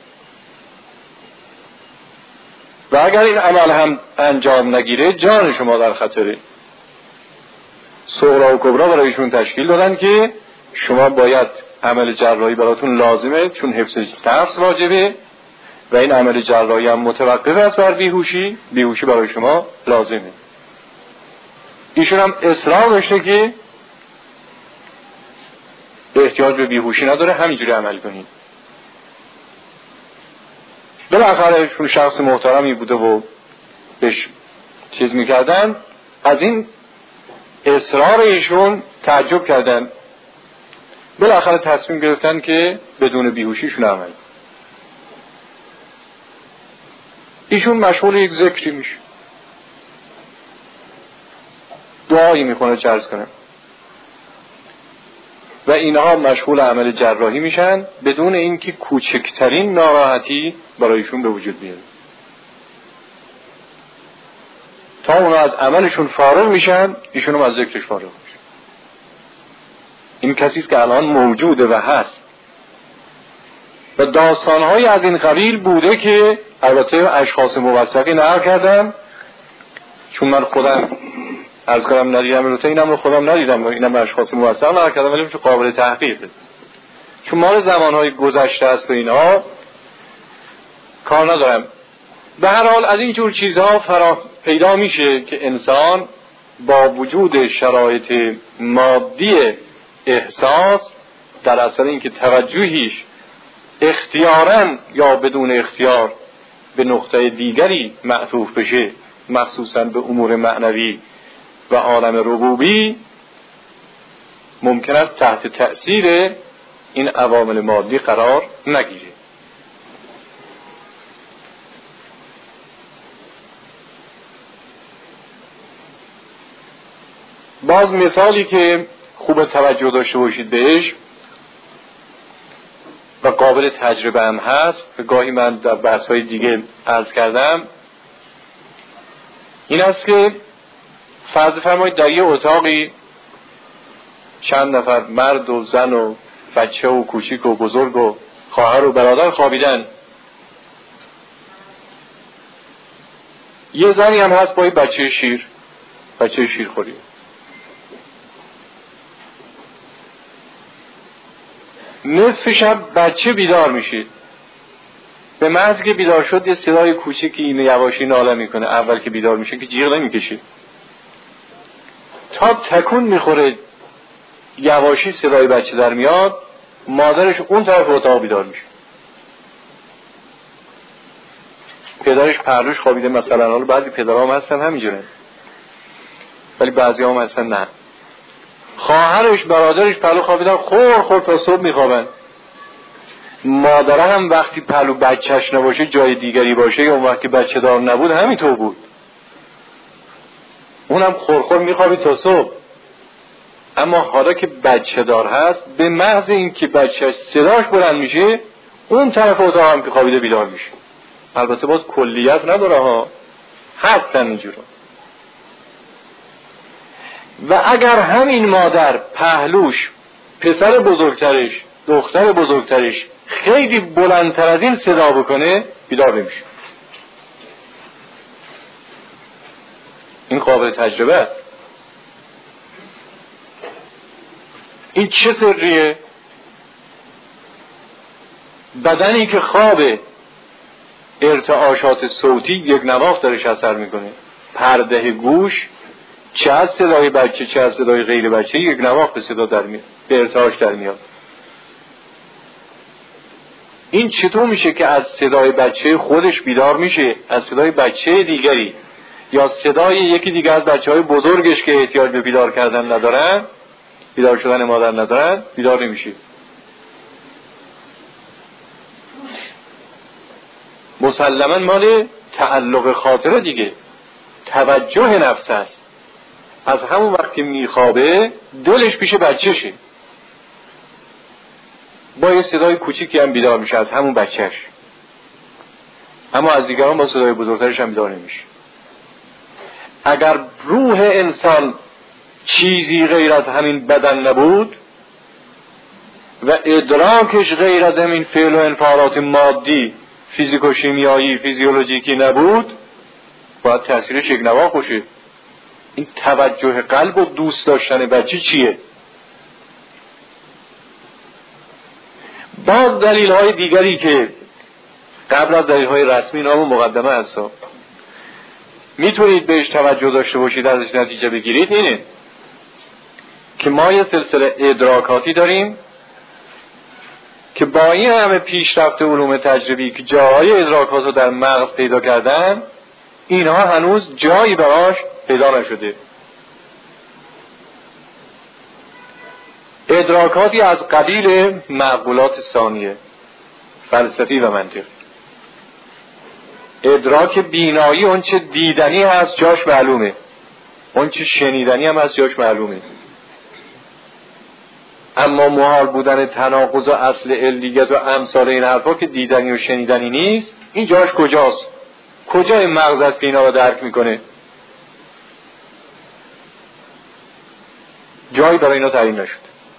و اگر این عمل هم انجام نگیره جان شما در خطره. صغرا و کبرا برایشون تشکیل دادن که شما باید عمل جراحی براتون لازمه چون حفظ نفس واجبه و این عمل جراحی هم متوقف است بر بیهوشی، بیهوشی برای شما لازمه. ایشون هم اصرار داشته که احتیاج به بیهوشی نداره، همینجوری عمل کنید. بالاخره ایشون شخص محترمی بوده و بهش چیز میکردن، از این اصرار ایشون تعجب کردن، بالاخره تصمیم گرفتن که بدون بیهوشیشون عمل. ایشون مشغول یک ذکری میشه، دعایی میکنه چه عرض کنم، و اینها مشغول عمل جراحی میشن بدون اینکه کوچکترین ناراحتی برایشون به وجود بیاد. تا اونا از عملشون فارغ میشن ایشون هم از ذکرش فارغ میشن. این کسی است که الان موجوده و هست و داستانهای از این قبیل بوده که البته اشخاص موثقی نقل کردن، چون من خودم از کنم ندیدم البته اینم رو خودم ندیدم، اینم اشخاص موثق نقل کردم، ولی چون قابل تحقیقه، چون مال زمانهای گذشته است و اینا کار ندارم. به هر حال از این جور چیزها فرا پیدا میشه که انسان با وجود شرایط مادی احساس در اثر اینکه توجهیش اختیاراً یا بدون اختیار به نقطه دیگری معطوف بشه، مخصوصاً به امور معنوی و عالم ربوبی، ممکن است تحت تأثیر این عوامل مادی قرار نگیره. باز مثالی که خوب توجه داشته باشید بهش و قابل تجربه هم هست که گاهی من در بحث‌های دیگه عرض کردم، این است که فرض فرمایید در یه اتاقی چند نفر مرد و زن و بچه و کوچیک و بزرگ و خواهر و برادر خوابیدن. یه زنی هم هست با یه بچه شیر، بچه شیر خوری. نصف شب بچه بیدار میشه، به محض که بیدار شد یه صدای کوچیکی این یواشی ناله میکنه. اول که بیدار میشه که جیغ نمیکشه، تا تکون میخوره یواشی صدای بچه در میاد، مادرش اون طرف اتاق بیدار میشه. پدرش پهلوش خوابیده مثلا، حالا بعضی پدرام هستن همینجوره ولی بعضی هم هستن نه. خواهرش برادرش پهلو خوابیدن، خور خور تا صبح میخوابن. مادره هم وقتی پهلو بچهش نباشه جای دیگری باشه، یا اون وقتی بچه دار نبود همینطور بود، اونم خور خور میخوابید تا صبح. اما حالا که بچه دار هست، به محض این که بچهش صداش بلند میشه، اون طرف اتاق هم که خوابیده بیدار میشه. البته باز کلیت نداره ها، هستن اینجورا. و اگر همین مادر پهلوش پسر بزرگترش دختر بزرگترش خیلی بلندتر از این صدا بکنه، بیدار نمیشه. این قابل تجربه است. این چه سریه؟ بدنی که خوابه، ارتعاشات صوتی یک نواخت درش اثر میکنه. پرده گوش چه از صدای بچه چه از صدای غیر بچه یک نواخت به صدا در میاد، به ارتعاش در میاد. این چطور میشه که از صدای بچه خودش بیدار میشه، از صدای بچه دیگری یا صدای یکی دیگه از بچه های بزرگش که احتیاج به بیدار کردن ندارن، بیدار شدن مادر ندارن، بیدار نمیشه؟ مسلما مال تعلق خاطره دیگه، توجه نفس است. از همون وقت که میخوابه دلش پیش بچهشه، با یه صدای کوچیکی هم بیدار میشه از همون بچهش، اما از دیگران با صدای بزرگترش هم بیدار نمیشه. اگر روح انسان چیزی غیر از همین بدن نبود و ادراکش غیر از همین فعل و انفعالات مادی فیزیک و شیمیایی فیزیولوژیکی نبود، باید تأثیرش یک نواخت باشه. این توجه قلب و دوست داشتن بچه چیه؟ باز دلیل های دیگری که قبل از دلیل های رسمی نام و مقدمه هست میتونید بهش توجه داشته باشید، ازش نتیجه بگیرید، اینه که ما یه سلسله ادراکاتی داریم که با این همه پیشرفت علوم تجربی که جاهای ادراکات رو در مغز پیدا کردن، اینها هنوز جایی براش پیدا نشده. ادراکاتی از قبیل معقولات ثانیه، فلسفی و منطقی. ادراک بینایی، اون چه دیدنی هست جاش معلومه، اون چه شنیدنی هم هست جاش معلومه. اما محال بودن تناقض و اصل علیت و امثال این حرفا که دیدنی و شنیدنی نیست، این جاش کجاست؟ کجای مغز است که اینا رو درک میکنه؟ جایی برای اینا تعیین نشد.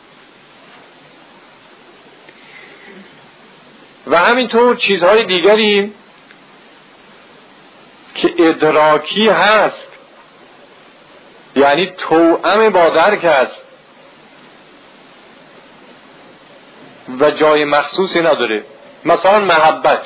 و همینطور چیزهای دیگری که ادراکی هست یعنی توأم با درک است و جای مخصوصی نداره. مثلا محبت،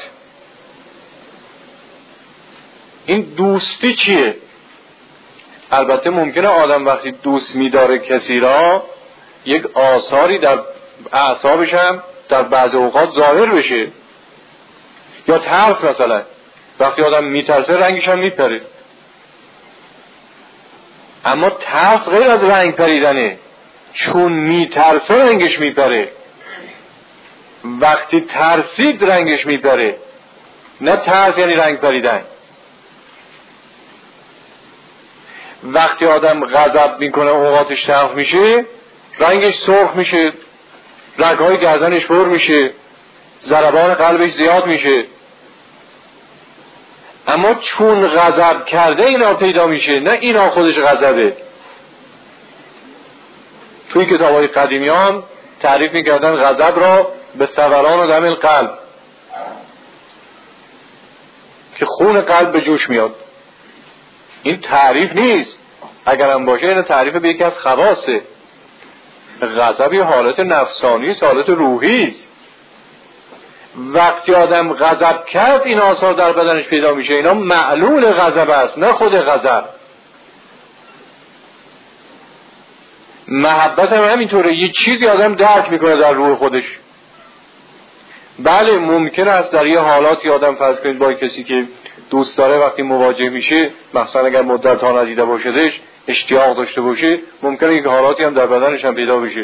این دوستی چیه؟ البته ممکنه آدم وقتی دوست می‌داره کسی را یک آثاری در اعصابش هم در بعض اوقات ظاهر بشه. یا ترس، مثلا وقتی آدم میترسه رنگش هم میپره. اما ترس غیر از رنگ پریدنه، چون میترسه رنگش میپره. وقتی ترسید رنگش میپره، نه ترس یعنی رنگ پریدن. وقتی آدم غضب میکنه اوقاتش تلخ میشه، رنگش سرخ میشه، رگهای گردنش پر میشه، ضربان قلبش زیاد میشه. اما چون غضب کرده اینا پیدا میشه، نه اینا خودش غضبه. توی کتاب‌های قدیمیان تعریف میکردن غضب را به ثوران و دم القلب، که خون قلب به جوش میاد. این تعریف نیست، اگرم باشه این تعریف به یکی از خواصه. غضب یه حالت نفسانی است، حالت روحی است. وقتی آدم غضب کرد این آثار در بدنش پیدا میشه. اینا معلول غضب است، نه خود غضب. محبت هم همینطوره، یه چیزی آدم درک میکنه در روح خودش. بله ممکن است در یه حالاتی آدم فرض کنید با کسی که دوست داره وقتی مواجه میشه، مثلا اگر مدت ها ندیده باشدش، اشتیاق داشته باشه، ممکنه یک حالاتی هم در بدنش هم پیدا بشه.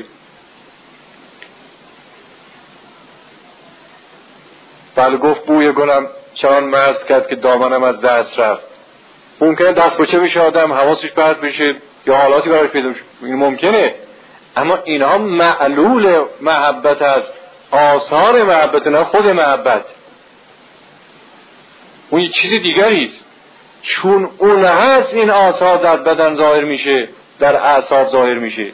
بله گفت بوی گلم چنان مست کرد که دامنم از دست رفت. ممکنه دست بچه بشه آدم، حواسش پرت بشه، یا حالاتی براش پیدا بشه، این ممکنه. اما اینها معلول محبت است، آثار محبت، نه خود محبت. اون یه چیز دیگری است. چون اون هست این آثار در بدن ظاهر میشه، در اعصاب ظاهر میشه.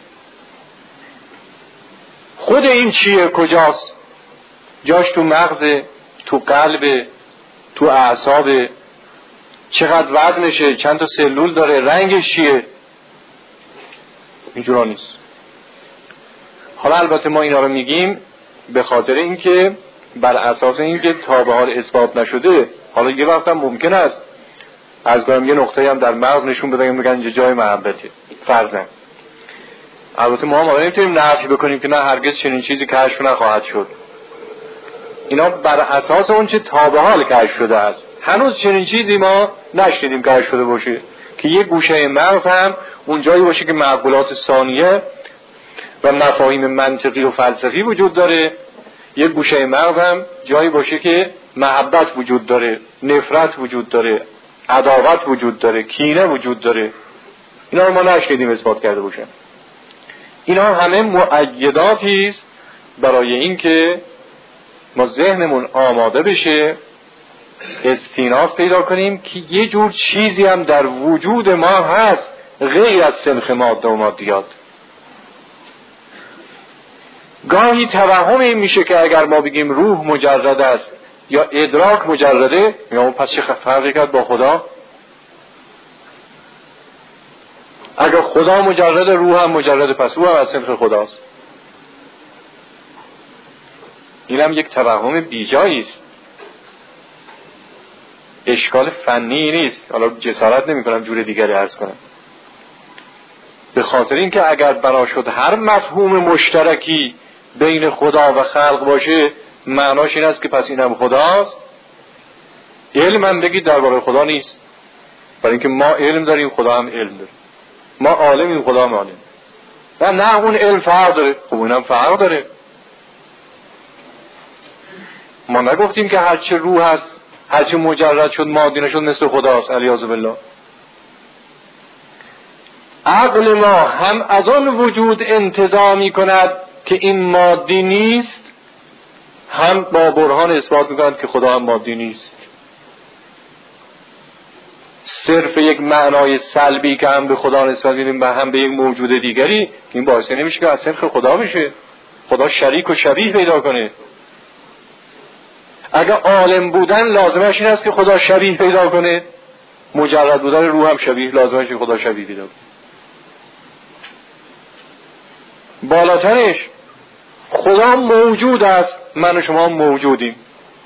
خود این چیه؟ کجاست؟ جاش تو مغزه، تو قلبه، تو اعصابه، چقدر وزنشه، چند تا سلول داره، رنگش چیه؟ اینجورا نیست. حالا البته ما اینا رو میگیم به خاطر اینکه بر اساس اینکه تا به حال اثبات نشده. حالا یه وقت هم ممکن است از گاهم یه نقطه‌ای هم در مغز نشون بدن میگن اینجا جای محبته فرضاً. البته ما هم نمیتونیم نفی بکنیم که نه هرگز چنین چیزی کشف نخواهد شد. اینا بر اساس اون چه تا به حال کشف شده است. هنوز چنین چیزی ما نشنیدیم کشف شده باشه که یه گوشه مغز هم اون جایی باشه که معقولات ثانیه و مفاهیم منطقی و فلسفی وجود داره. یه گوشه مغز هم جایی باشه که محبت وجود داره، نفرت وجود داره، عداوت وجود داره، کینه وجود داره. اینا رو ما نشنیدیم اثبات کرده باشه. اینا همه مؤیداتی است برای اینکه ما ذهنمون آماده بشه، استیناس پیدا کنیم که یه جور چیزی هم در وجود ما هست غیر از سنخ ماده و مادیات. گاهی توهم این میشه که اگر ما بگیم روح مجرد است یا ادراک مجرده، یا پس چه فرقی کرد با خدا؟ اگر خدا مجرد، روح هم مجرد، پس روح هم از سنخ خداست. این هم یک توهم بیجایی است، اشکال فنی نیست. حالا جسارت نمی کنم جور دیگری عرض کنم، به خاطر اینکه اگر بنا شد هر مفهوم مشترکی بین خدا و خلق باشه، معناش این است که پس این هم خداست. علم هم بگید درباره خدا نیست، برای اینکه ما علم داریم، خدا هم علم داره. ما عالمیم، خدا هم عالم. و نه اون علم فرق داره، خب اون هم فرق داره. ما نگفتیم که هرچه روح هست، هرچه مجرد شد مادی نشد مثل خداست، علیاذ بالله. عقل ما هم از آن وجود انتزاع می کند که این مادی نیست، هم با برهان اثبات می کند که خدا هم مادی نیست. صرف یک معنای سلبی که هم به خدا نسبت میدیم و هم به یک موجود دیگری، این باعث نمیشه که از صرف خدا بشه، خدا شریک و شبیه پیدا کنه. اگر عالم بودن لازمش این است که خدا شبیه پیدا کنه، مجرد بودن روح هم شبیه لازمش که خدا شبیه پیدا کنه. بالاترش خدا موجود است، من و شما موجودیم.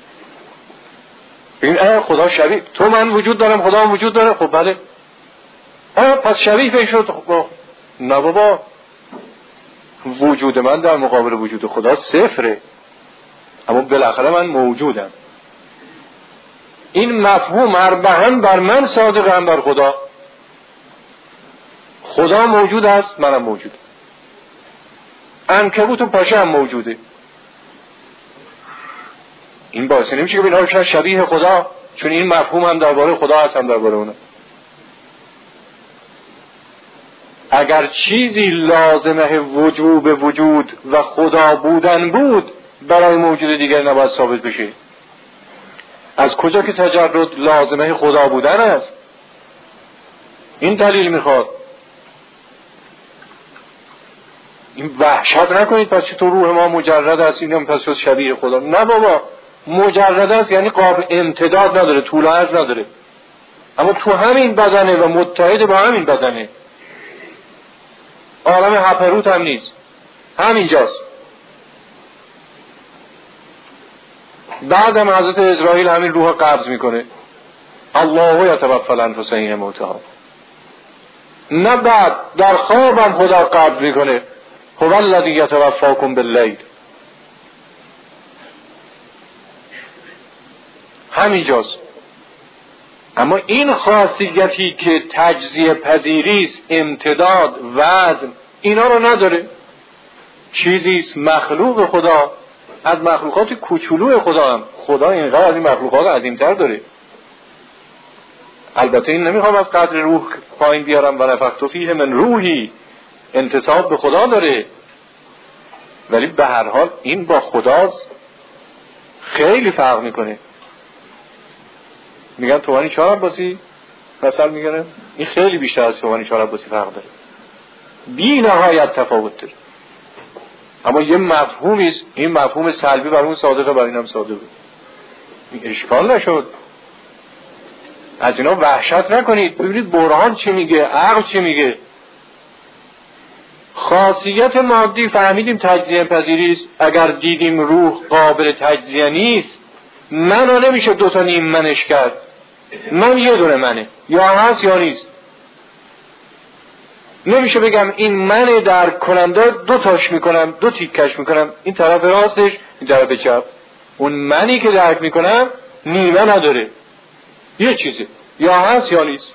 ببین اه خدا شبیه تو من وجود دارم، خدا وجود داره، خب بله اه پس شبیه به شد. خب نه بابا، وجود من در مقابل وجود خدا صفره، اما بالاخره من موجودم. این مفهوم هر هم بر من صادقه هم بر خدا. خدا موجود است، منم موجود. عنکبوت و پاشه هم موجوده. این باعث نمیشه که بینها شبیه خدا، چون این مفهوم هم درباره خدا هست هم درباره اونه. اگر چیزی لازمه وجوب وجود و خدا بودن بود، برای موجود دیگر نباید ثابت بشه. از کجا که تجرد لازمه خدا بودن است؟ این دلیل میخواد. این وحشت نکنید پس تو روح ما مجرد است، این هم پس شبیه خدا. نه بابا، مجرد است یعنی قابل امتداد نداره، طول و عرض نداره، اما تو همین بدنه و متحد با همین بدنه. عالم هپروت هم نیست، همینجاست. بعدم حضرت اسرائیل همین روح قبض میکنه، الله یتوفی الانفس حین موتها. نه بعد در خوابم خدا قبض میکنه، هو الذی یتوفاکم باللیل. همینجاست. اما این خاصیتی که تجزیه پذیریست، امتداد، وزن، اینا رو نداره. چیزیست مخلوق خدا، از مخلوقات کوچولو خدا هم. خدا اینقدر از این مخلوقات عظیمتر داره. البته این نمیخوام از قدر روح پایین بیارم، و نفخت فیه من روحی، انتساب به خدا داره، ولی به هر حال این با خدا خیلی فرق میکنه. میگن توانی چهار عباسی مثلا میگن این خیلی بیشتر از توانی چهار عباسی فرق داره، بی نهایت تفاوت داره. اما یه مفهومی است، این مفهوم سلبی بر اون صادقه، بر اینم صادقه. این اشکال نشد. از اینا وحشت نکنید. ببینید برهان چی میگه، عقل چی میگه. خاصیت مادی فهمیدیم تجزیه پذیری است. اگر دیدیم روح قابل تجزیه نیست، منو نمیشه دوتا نیم منش کرد. من یه دونه منه، یا هست یا نیست. نمیشه بگم این منه درک کننده، دو تاش میکنم، دو تیکش میکنم، این طرف راستش این طرف چپ. اون منی که درک میکنم نیمه نداره، یه چیزه، یا هست یا نیست.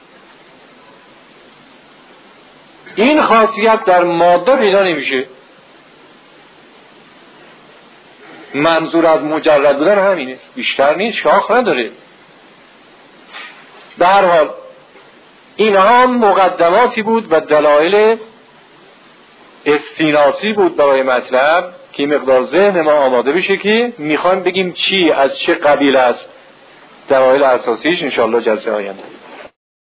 این خاصیت در ماده پیدا نمیشه. منظور از مجرد بودن همینه، بیشتر نیست، شاخ نداره. به هر حال اینها مقدماتی بود و دلایل استیناسی بود برای مطلب که مقدار ذهن ما آماده بشه که میخوایم بگیم چی از چه قبیل است. دلایل اساسیش انشاءالله جلسه آینده.